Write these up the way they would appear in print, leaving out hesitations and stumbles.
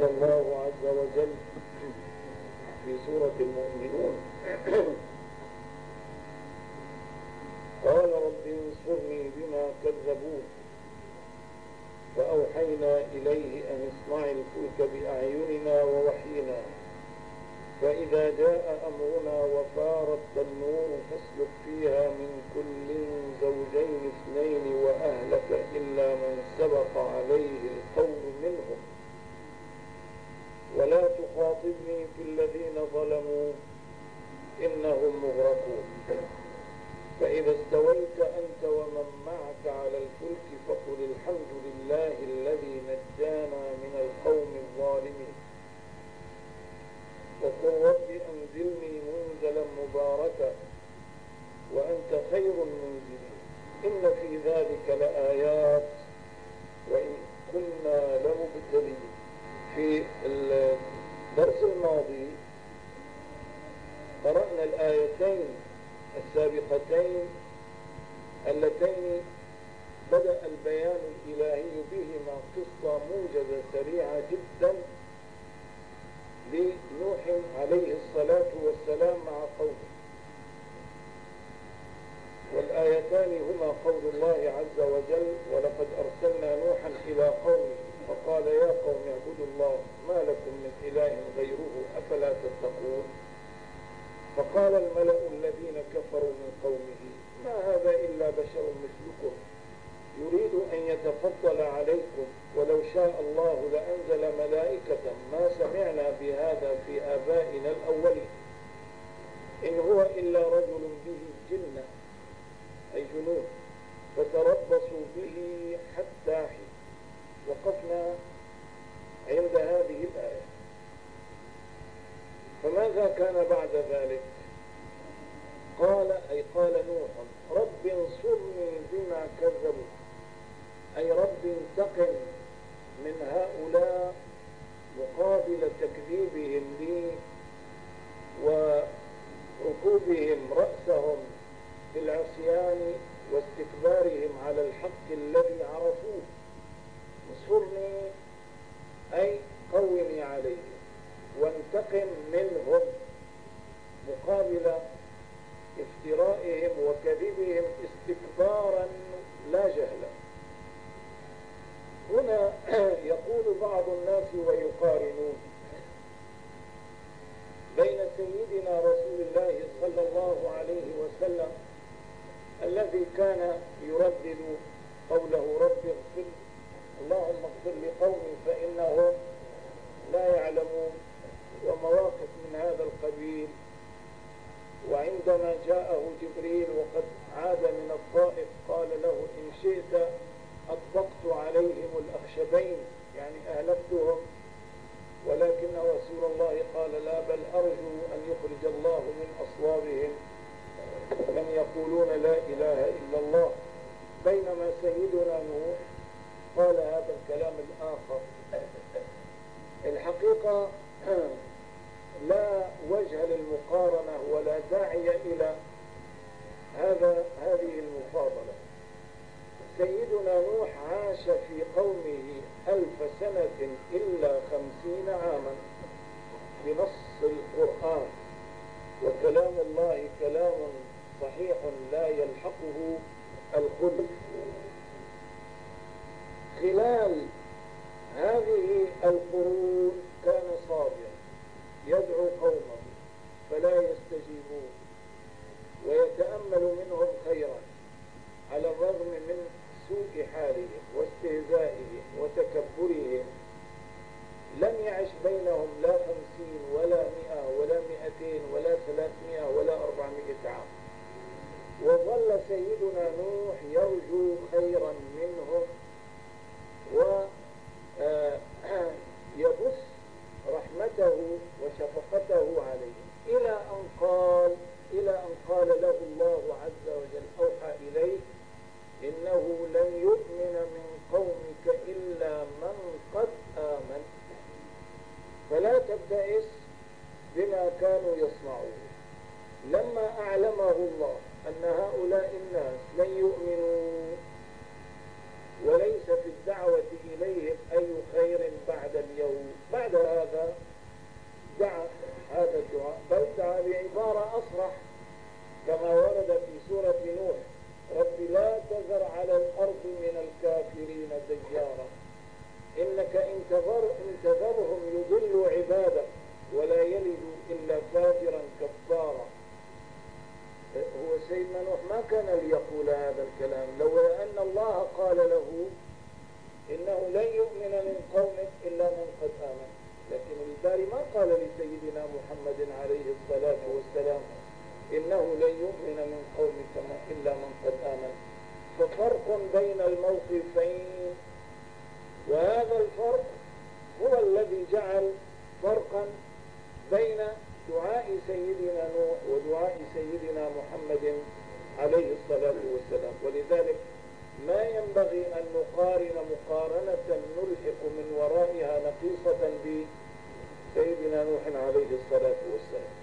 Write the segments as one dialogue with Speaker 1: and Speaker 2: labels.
Speaker 1: قال الله عز وجل في سورة المؤمنون قال رب انصرني بما كذبون فأوحينا إليه أن اصنع الفلك بأعيننا ووحينا فإذا جاء أمرنا وفارت النور فاسلك فيها من كل زوجين اثنين وأهلك إلا من سبق عليه القول منهم ولا تخاطبني في الذين ظلموا إنهم مغرقون فإذا استويت أنت ومن معك على الفلك فقل الحمد لله الذي نجانا من القوم الظالمين وقل رب أنزلني منزلا مباركا وأنت خير المنزلين إن في ذلك لآيات وإن كنا لمبتلين. في الدرس الماضي قرأنا الآيتين السابقتين اللتين بدأ البيان الإلهي بهما قصة موجزة سريعة جدا لنوح عليه الصلاة والسلام مع قومه، والآيتان هما قول الله عز وجل ولقد أرسلنا نوحا إلى قومه فقال يا قوم اعبدوا الله ما لكم من إله غيره أفلا تتقون. فقال الملأ الذين كفروا من قومه ما هذا إلا بشر مثلكم يريد أن يتفضل عليكم ولو شاء الله لأنزل ملائكة ما سمعنا بهذا في آبائنا الأولين إن هو إلا رجل به جنة أي جنون فتربصوا به حتى حين. وقفنا عند هذه الآية، فماذا كان بعد ذلك؟ قال نوح رب انصرني بما كذبوا، أي رب انتقم من هؤلاء مقابل تكذيبهم لي وركوبهم رأسهم في العصيان واستكبارهم على الحق الذي عرفوه. انصرني أي قومي عليهم وانتقم منهم مقابل افترائهم وكذبهم استكبارا لا جهلا. هنا يقول بعض الناس ويقارنون بين سيدنا رسول الله صلى الله عليه وسلم الذي كان يردد قوله رب اغفر اللهم اغفر لقومي فإنهم لا يعلمون ومواقف من هذا القبيل، وعندما جاءه جبريل وقد عاد من الطائف قال له إن شئت أطبقت عليهم الأخشبين يعني أهلكتهم، ولكن رسول الله قال لا بل أرجو أن يخرج الله من أصلابهم من يقولون لا إله إلا الله. بينما سيدنا نوح قال هذا الكلام الآخر. الحقيقة لا وجه للمقارنة ولا داعي إلى هذه المفاضلة. سيدنا نوح عاش في قومه 1000 سنة إلا 50 عاما بنص القرآن، وكلام الله كلام صحيح لا يلحقه الخلف. خلال هذه القرون كان صابرا يدعو قومه فلا يستجيبون ويتأمل منهم خيرا على الرغم من سوء حالهم واستهزائهم وتكبرهم. لم يعش بينهم لا 50 ولا 100 ولا 200 ولا 300 ولا 400 عام، وظل سيدنا نوح يرجو خيرا منهم ويبث رحمته وشفقته عليهم إلى أن قال له الله عز وجل أوحى إليه إنه لن يؤمن من قومك إلا من قد آمن فلا تبتئس بما كانوا يصنعون. لما أعلمه الله أن هؤلاء الناس لن يؤمنوا فرق بين الموقفين، وهذا الفرق هو الذي جعل فرقا بين دعاء سيدنا نوح ودعاء سيدنا محمد عليه الصلاة والسلام. ولذلك ما ينبغي أن نقارن مقارنة نلحق من ورائها نقيصة بسيدنا نوح عليه الصلاة والسلام.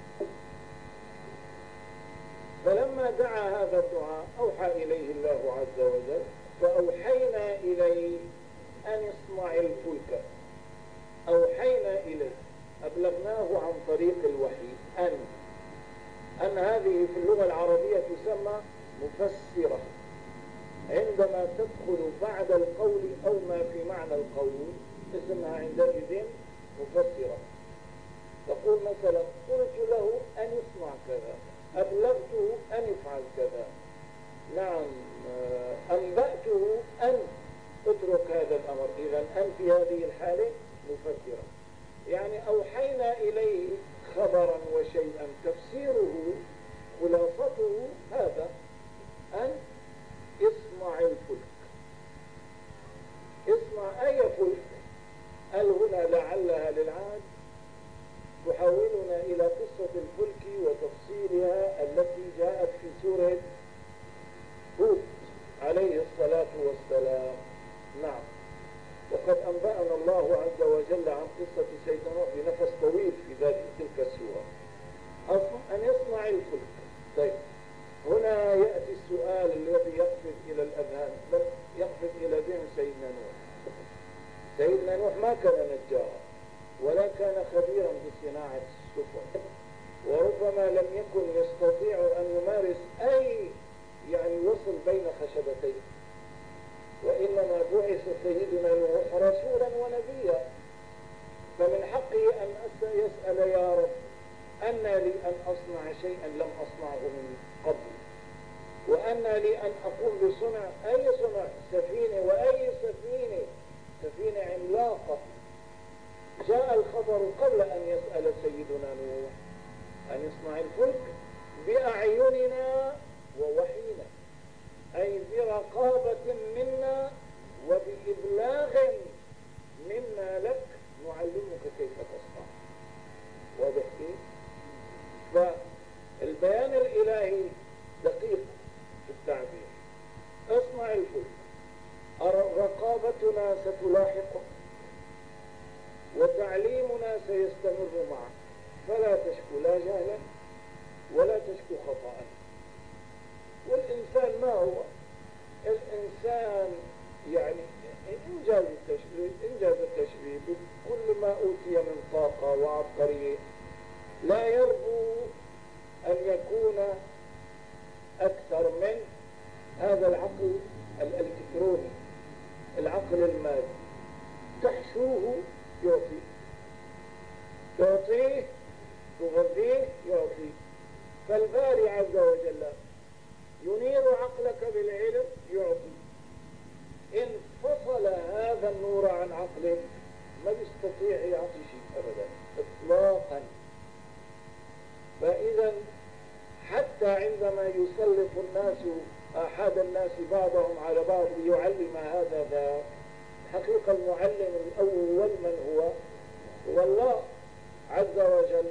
Speaker 1: فلما دعا هذا الدعاء أوحى إليه الله عز وجل، فأوحينا إليه أن اصنع الفلك. أوحينا إليه، أبلغناه عن طريق الوحي. أن هذه في اللغة العربية تسمى مفسرة، عندما تدخل بعد القول أو ما في معنى القول اسمها عندئذ مفسرة. تقول مثلا قلت له أن يصنع كذا، أبلغته أن يفعل كذا، نعم، أنبأته أن اترك هذا الأمر. إذن أن في هذه الحالة مفسرة، يعني أوحينا إليه خبرا وشيئا تفسيره خلاصته هذا، أن اصنع الفلك. اصنع أي فلك؟ هنا لعلها للعاد تحولنا إلى قصة الفلك وتفصيلها التي جاءت في سورة هود عليه الصلاة والسلام. نعم، وقد أنبأنا الله عز وجل عن قصة سيدنا نوح بنفس طويل في تلك السورة. أن يصنع الفلك. طيب، هنا يأتي السؤال الذي يقفز إلى الأذهان، بل يقفز إلى ذهن سيدنا نوح. سيدنا نوح ما كان نجارا ولا كان خبيرا بصناعة السفن، وربما لم يكن يستطيع أن يمارس أي وصل بين خشبتين، وإنما بعث سيدنا نوح رسولا ونبيا، فمن حقه أن يسأل يا رب أن لي أن أصنع شيئا لم أصنعه من قبل، وأن لي أن أقوم بصنع أي صنع سفينة، وأي سفينة عملاقة. جاء الخبر قبل أن يسأل سيدنا نوح أن يصنع الفلك بأعيننا ووحينا، أي برقابة منا وبإبلاغ منا لك نعلمك كيف تصنع. واضح كيف؟ فالبيان الإلهي دقيق في التعبير. اصنع الفلك، رقابتنا ستلاحقك وتعليمنا سيستمر معك، فلا تشكو لا جهلا ولا تشكو خطأ. والإنسان ما هو؟ الإنسان إنجاز التشبيه بكل ما أوتي من طاقة وعبقرية لا يرجو أن يكون أكثر من هذا العقل الإلكتروني، العقل المادي. تحشوه يعطيك، تعطيه تغذيه يعطيك. فالباري عز وجل ينير عقلك بالعلم يعطي. إن فصل هذا النور عن عقلك ما يستطيع يعطي شيء أبدا إطلاقا. فإذا حتى عندما يسلط الناس أحد الناس بعضهم على بعض ليعلم هذا ذا، حقيقة المعلم الأول من هو الله عز وجل.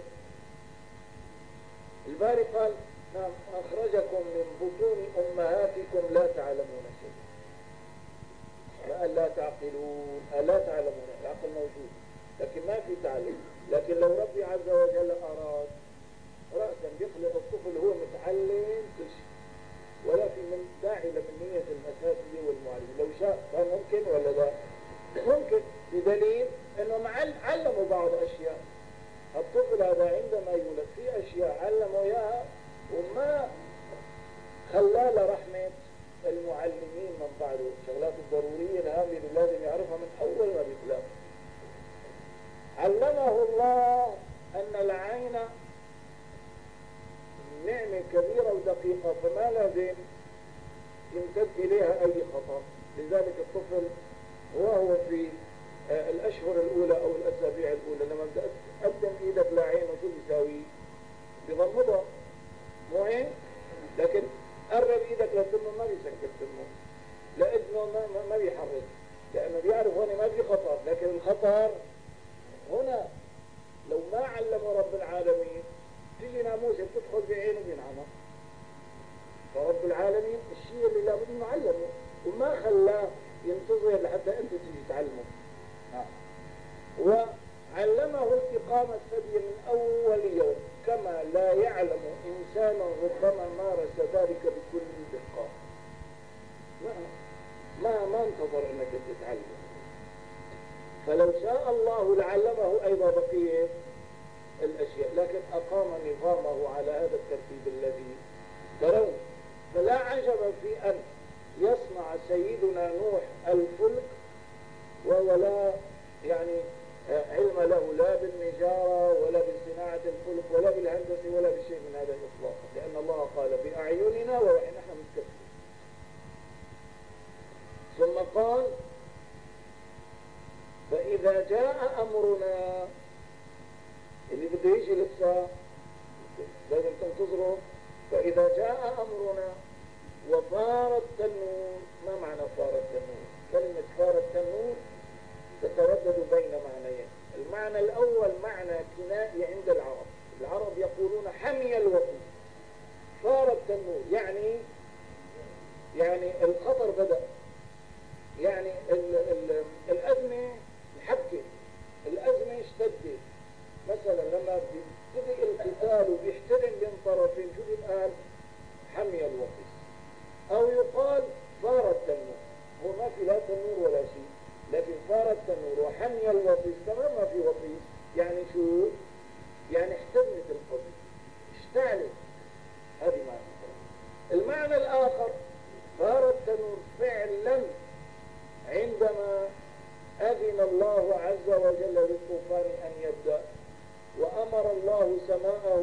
Speaker 1: الباري قال نعم أخرجكم من بطون أمهاتكم لا تعلمون شيئا. قال لا تعقلون، لا تعلمون. العقل موجود لكن ما في تعلم. لكن لو ربي عز وجل أراد رأسا يخلق الطفل هو متعلم كل شيء، ولا في من داعي لمنية الأساسية والمعلم. لو شاء كان ممكن ولا لا؟ ممكن، بدليل أنه علموا بعض أشياء. الطفل هذا عندما يولد في أشياء علموا إياها وما خلال رحمة المعلمين من بعده. الشغلات الضرورية الهامة اللي لازم يعرفها من أول ما بيطلع. علمه الله أن العين نعمة كبيرة ودقيقة، فما لازم يمتد إليها أي خطر. لذلك الطفل وهو في الأشهر الأولى أو الأسابيع الأولى لما تقدم إيدك لعينه شو بيساوي؟ بغمضها، مو هيك؟ لكن قرب إيدك لسنه ما بيسكر سنه، ما بيحرك، لأنه بيعرف هنا ما في خطر. لكن الخطر هنا لو ما علمه رب العالمين تيجي ناموسة بتدخل بعينه بينعمى. فرب العالمين الشيء اللي لابد انه علمه وما خلاه ينتظر لحتى انت تيجي تعلمه. وعلمه التقام الثدي من اول يوم، كما لا يعلم انسان ربما مارس ذلك بكل دقة. ما انتظر انك تتعلم. فلو شاء الله لعلمه ايضا بقية الاشياء، لكن اقام نظامه على هذا الترتيب الذي ترون. فلا عجب في ان يصنع سيدنا نوح الفلك وهو لا يعني علم له لا بالنجارة ولا بصناعة الفلك ولا بالهندسة ولا بشيء من هذا الإطلاق، لأن الله قال بأعيننا ونحن متكفلين. ثم قال فإذا جاء أمرنا، اللي بده يجي لسه لازم تنتظره. فإذا جاء أمرنا وفار التنور. ما معنى فار التنور؟ كلمة فار التنور تتردد بين معنيين. المعنى الأول معنى كنائي عند العرب. العرب يقولون حمي الوطن. فار التنور يعني الخطر بدأ، يعني الأزمة محكة، الأزمة اشتدت. مثلا لما بيبتدئ القتال وبيحتدم بين طرفين شو بيتقال؟ حمي الوطن. أو يقال فار التنور. هو ما في لا تنور ولا شيء، لكن فار التنور وحمي الوطيس كمان ما في وطيس. يعني شو؟ يعني احتدمت القضية، اشتعلت. هذه معنى. المعنى الآخر فار التنور فعلا عندما أذن الله عز وجل للطوفان أن يبدأ، وأمر الله سماءه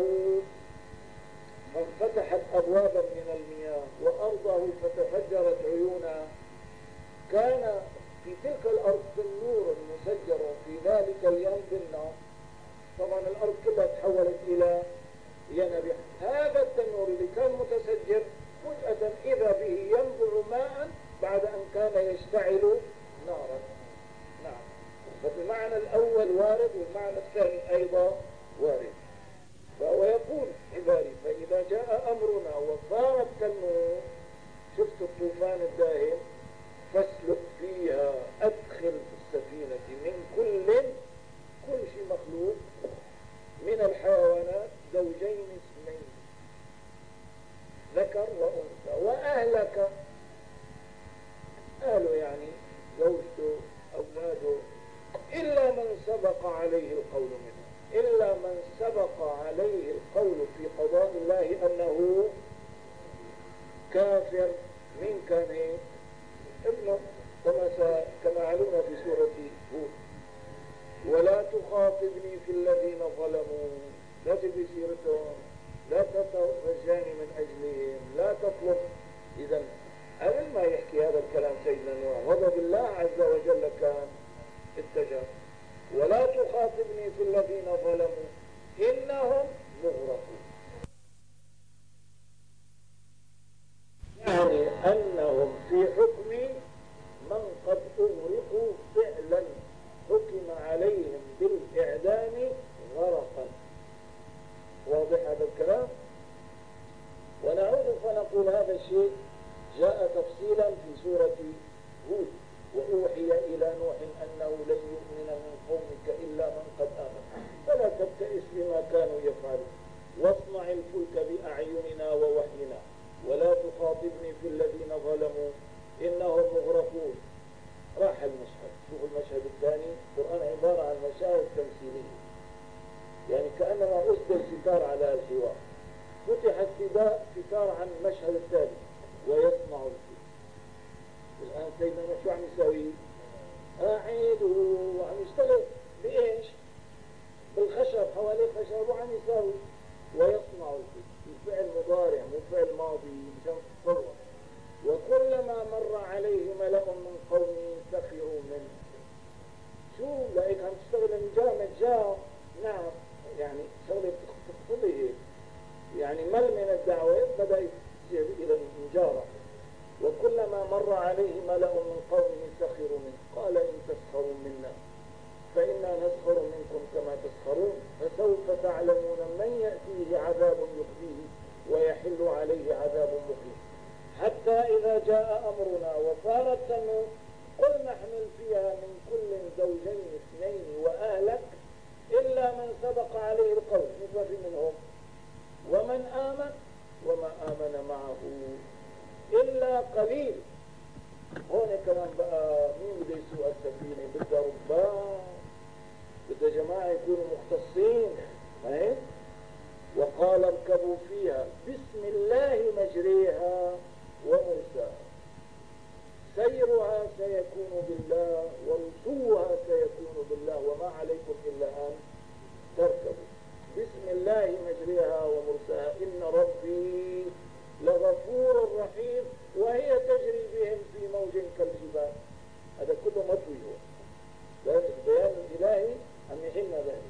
Speaker 1: فانفتحت أبوابا من المياه وأرضه فتفجرت عيونا. كان في تلك الأرض تنور مسجر في ذلك اليوم بالنار. طبعا الأرض كلها تحولت إلى ينابيع. هذا التنور اللي كان متسجر فجأة إذا به ينبع ماء بعد أن كان يشتعل نارا. نعم. فالمعنى الأول وارد والمعنى الثاني أيضا وارد. فهو يقول عباري فإذا جاء أمرنا وصار التنور، شفت الطوفان الداهم، فاسلك فيها أدخل في السفينة من كل شيء مخلوق من الحيوانات زوجين اثنين ذكر وأنثى وأهلك. أهله يعني زوجته أولاده، إلا من سبق عليه القول منه. إلا من سبق عليه القول في قضاء الله أنه كافر. من كان ابنه كما علمنا في سورة هود. ولا تخاطبني في الذين ظلموا. لا تبي سيرتهم، لا تترجاني من أجلهم، لا تطلب. إذا قبل ما يحكي هذا الكلام سيدنا نوح غضب الله عز وجل كان اتجه. ولا تخاطبني في الذين ظلموا إنهم مغرقون. يعني أنهم في حكم من قد أغرقوا فعلا، حكم عليهم بالإعدام غرقا. واضح هذا الكلام؟ ونعود فنقول هذا الشيء جاء تفصيلا في سورة هود. وأوحي إلى نوح أنه لن يؤمن من قومك إلا من قد آمن فلا تبتئس بما كانوا يفعلون واصنع الفلك بأعيننا ووحينا ولا تخاطبني في الذين ظلموا إنهم مغرقون. راح المشهد. شوفوا المشهد الثاني. القرآن عبارة عن مشاهد تمثيلية، يعني كأنما أسدل ستار على الحوار. فتح ستار عن المشهد الثاني ويصنع الفلك. الآن سيدنا نوح شو عم يساوي؟ قاعد وعم يشتغل بإيش؟ بالخشب، حواليه خشب وعم يساوي ويصنع الفلك. الفعل مضارع مو فعل ماضي مشان تتصور. وكلما مر عليه ملأ من قومه سخروا منه. شو لقيت عم تشتغل نجار؟ نعم، يعني شغلة تقتضي يعني مل من الدعوة بدأ يصير إلى النجارة. وكلما مر عليه ملأ من قومه سخروا منه قال إن تسخروا منا فإنا نسخر منكم كما تسخرون فسوف تعلمون من يأتيه عذاب يخزيه ويحل عليه عذاب مقيم حتى إذا جاء أمرنا وفارت التنور قل نحمل فيها من كل زوجين اثنين وأهلك إلا من سبق عليه القول نفر منهم ومن آمن وما آمن معه إلا قليل. هون كمان بقى مين بده يسوق السفينة؟ بدها ربان، بدها جماعة يكونوا مختصين. هيك وقال اركبوا فيها بسم الله مجريها ومرساها سيرها سيكون بالله ورسوها سيكون بالله وما عليكم إلا أن تركبوا بسم الله مجريها ومرساها إن ربي لغفور رحيم وهي تجري بهم في موج كالجبال. هذا كله مطوي هو بيان الإلهي أن يحن ذلك.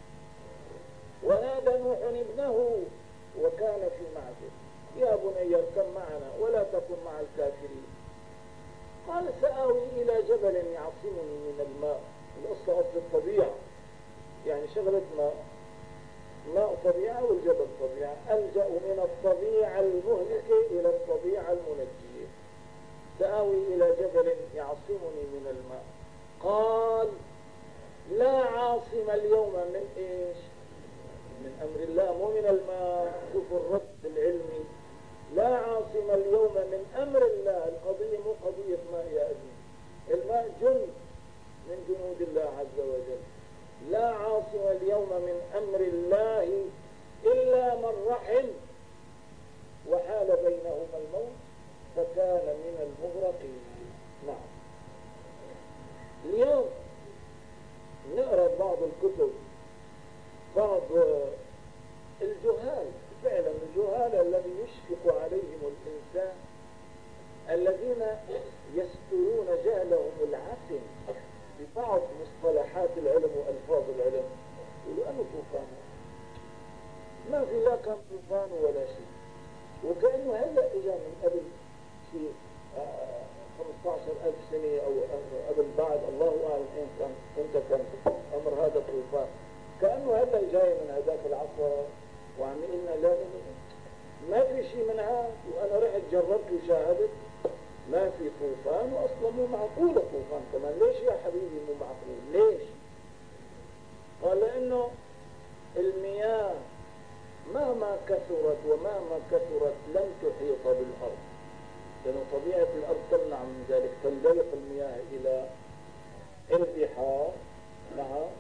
Speaker 1: ونادى نوح ابنه وكان في معزل يا بني اركب معنا ولا تكن مع الكافرين. قال سآوي إلى جبل يعصمني من الماء. القصة أصل الطبيعة يعني شغلة ماء طبيعة والجبل طبيعة. ألجأ من الطبيعة المهلكة إلى الطبيعة المنجية. سآوي إلى جبل يعصمني من الماء. قال لا عاصم اليوم من إيش؟ من أمر الله مو من الماء. شوف الربط العلمي. لا عاصم اليوم من أمر الله. القضية مو قضية ماء يا أبي. الماء جند من جنود الله عز وجل. لا عاصم اليوم من أمر الله إلا من رحم وحال بينهما الموت فكان من المغرقين. نعم. اليوم نقرأ بعض الكتب بعض الجهال فعلا الجهال الذي يشفق عليهم الإنسان الذين يسترون جهلهم العفن ببعض مصطلحات العلم وألفاظ العلم. يقولوا أنه طوفان ما في لا كان طوفان ولا شيء وكأنه هلأ إجا من قبل شيء 15,000 سنة أو قبل بعد الله أعلم إن كان كنت كان أمر هذا طوفان كأنه هلأ جاي من هذاك العصر وعم قلنا لا ما في شيء من هذا. وأنا رحت جربت وشاهدت ما في طوفان وأصلا مو معقول الطوفان كمان. ليش يا حبيبي مو معقول؟ ليش؟ قال لأنه المياه مهما كثرت ومهما كثرت لن تحيط بالأرض لأن طبيعة الأرض تمنع من ذلك. تندلق المياه إلى البحار نعم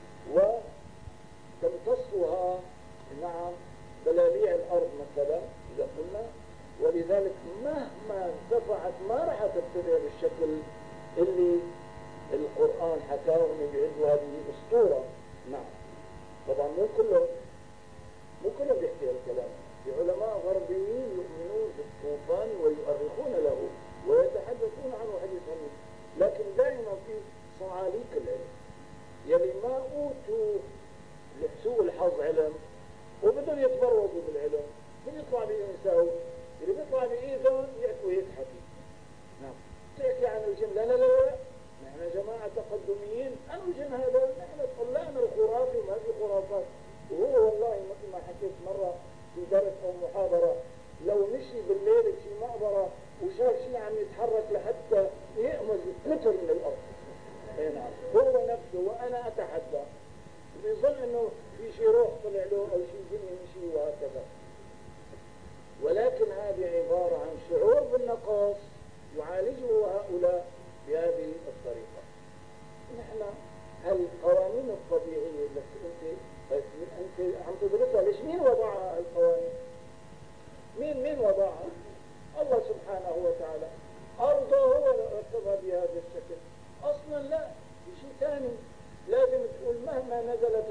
Speaker 1: وتمتصها نعم بلاليع الأرض مثلا إذا قلنا. ولذلك مهما ارتفعت ما راح ترتفع بالشكل اللي القرآن حكاه من يعد هذه أسطورة. نعم طبعا مو كله بيحكي الكلام. في علماء غربيين يؤمنون بالطوفان ويؤرخون له ويتحدثون عنه حديثا لكن دائما في صعاليك العلم يلي ما أوتوا لسوء الحظ علم وبدهم يتبرزوا بالعلم من يطلع بإنسان اللي بيطلع بإيدهم يأتوا يضحكوا. نعم تحكي عن الجن لا نحن جماعة تقدميين. أنا الجن هذا نحن طلعنا الخرافي وما في خرافات. وهو والله مثل ما حكيت مرة في درس أو محاضرة لو مشي بالليل في مقبرة وشاف شيء عم يتحرك لحتى يأمز متر من الأرض. نعم هو نفسه وأنا أتحدى بيظن إنه في شيء روح طلع له أو شيء جن مشي وهكذا. ولكن هذه عبارة عن شعور بالنقص يعالجه هؤلاء بهذه الطريقة. نحن القوانين الطبيعية التي أنت عم تدرسها ليش مين وضعها القوانين؟ مين وضعها؟ الله سبحانه وتعالى. أرضه هو رتبها بهذا الشكل. أصلا لا في شيء ثاني لازم تقول مهما نزلت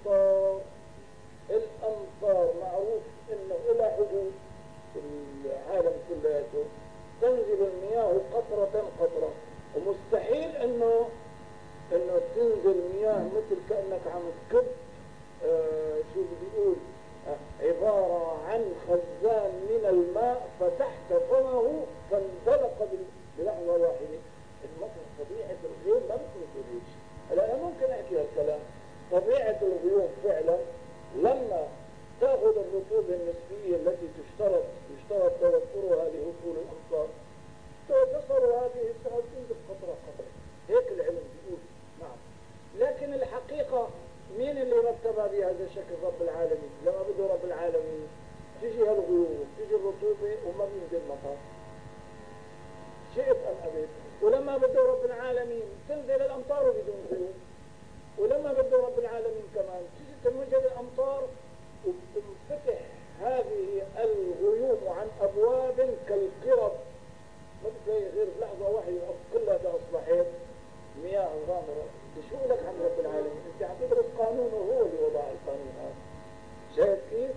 Speaker 1: الأمطار معروف إنه إلى حدود في العالم كله تنزل المياه قطرة ومستحيل إنه تنزل مياه مثل كأنك عم تكب شو بيقول عبارة عن خزان من الماء فتحت فمه فانزلق بلحظة واحدة. ولما بده رب العالمين تنزل الأمطار بدون غيوم، ولما بده رب العالمين كمان تيجي تنوجد الأمطار وتنفتح هذه الغيوم عن أبواب كالقرب، ما بتلاقي غير بلحظة واحدة كلها أصبحت مياه غامرة. شو لك عن رب العالمين؟ انت عم تدرس قانون وهو اللي وضع القانون هذا. شايف كيف؟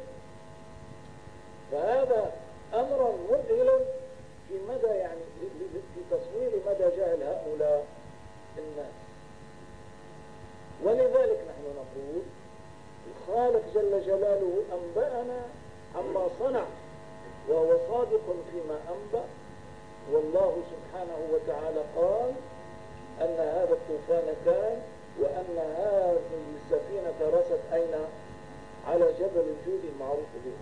Speaker 1: فهذا أمر مذهل في مدى يعني في تصوير مدى جهل هؤلاء الناس. ولذلك نحن نقول الخالق جل جلاله أنبأنا عما صنع وهو صادق فيما أنبأ، والله سبحانه وتعالى قال أن هذا الطوفان كان، وأن هذه السفينة رست أين؟ على جبل الجود المعروف به.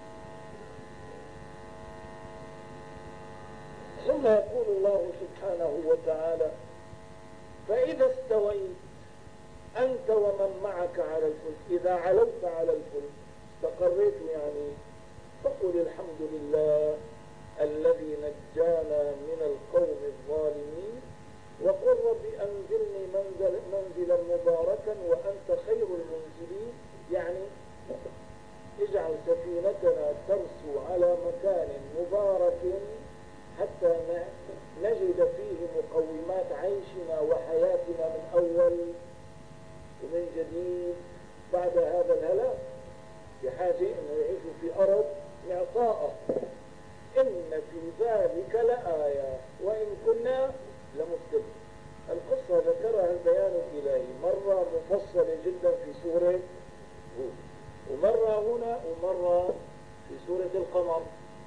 Speaker 1: ثم يقول الله سبحانه وتعالى فإذا استويت أنت ومن معك على الفلك، إذا علوت على الفلك استقريت يعني، فقل الحمد لله الذي نجانا من القوم الظالمين، وقل رب أنزلني منزلا مباركا وأنت خير المنزلين، يعني اجعل سفينتنا ترسو على مكان مبارك حتى نجد فيه مقومات عيشنا وحياتنا من أول ومن جديد بعد هذا الهلاك، بحاجة أن يعيشوا في أرض معطاءة. إن في ذلك لآية وإن كنا لمبتلين. القصة ذكرها البيان الإلهي مرة مفصلة جدا في سورة هود، ومرة هنا، ومرة في سورة القمر.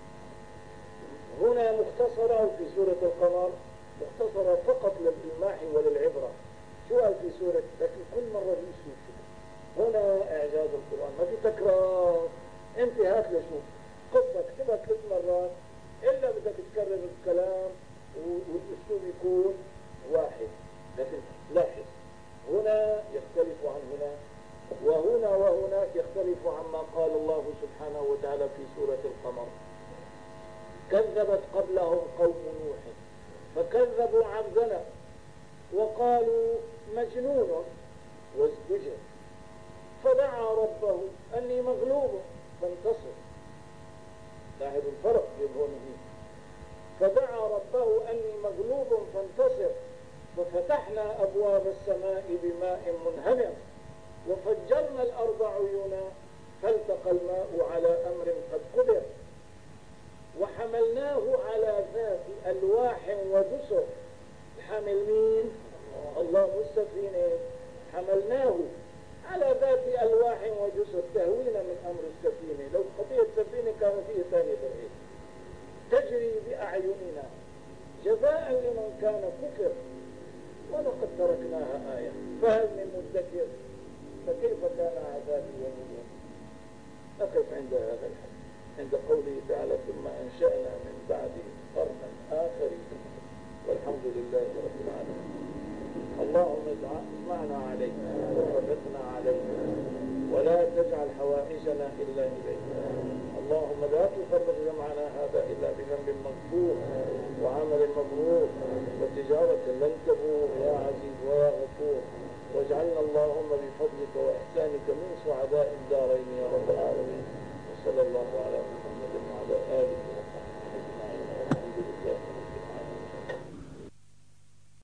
Speaker 1: هنا مختصرة، وفي سورة القمر مختصرة فقط للإلماح وللعبرة. شو قال في سورة؟ لكن كل مرة في شو هنا إعجاز القرآن، ما في تكرار. أنت هات لشوف قصة اكتبها 3 مرات إلا بدك تكرر الكلام والأسلوب يكون واحد. لكن لاحظ هنا يختلف عن هنا، وهنا وهناك يختلف عما قال الله سبحانه وتعالى في سورة القمر. كذبت قبلهم قوم نوح فكذبوا عبدنا وقالوا مجنون وازدجر فدعا ربه أني مغلوب فانتصر. لاحظ الفرق بين هون وهون. فدعا ربه أني مغلوب فانتصر ففتحنا أبواب السماء بماء منهمر وفجرنا الأرض عيونا فالتقى الماء على أمر قد قدر وحملناه على ذات ألواح ودسر. حمل مين؟ الله السفينة. حملناه على ذات ألواح ودسر تهوينا من أمر السفينة. لو خطية السفينة كان فيه ثاني بريد تجري بأعيننا جزاء لمن كان كفر ولقد تركناها آية فهل من مدكر فكيف كان عذابي ونذر. أقف عند هذا الحد، عند قوله تعالى ثم أنشأنا من بعده قرنا آخرين والحمد لله رب العالمين. اللهم اجمعنا عليك وثبتنا عليك ولا تجعل حوائجنا إلا إليك. اللهم لا تفرق جمعنا هذا إلا بذنب مغفور وعمل مبرور وتجارة لن تبور يا عزيز ويا غفور. واجعلنا اللهم بفضلك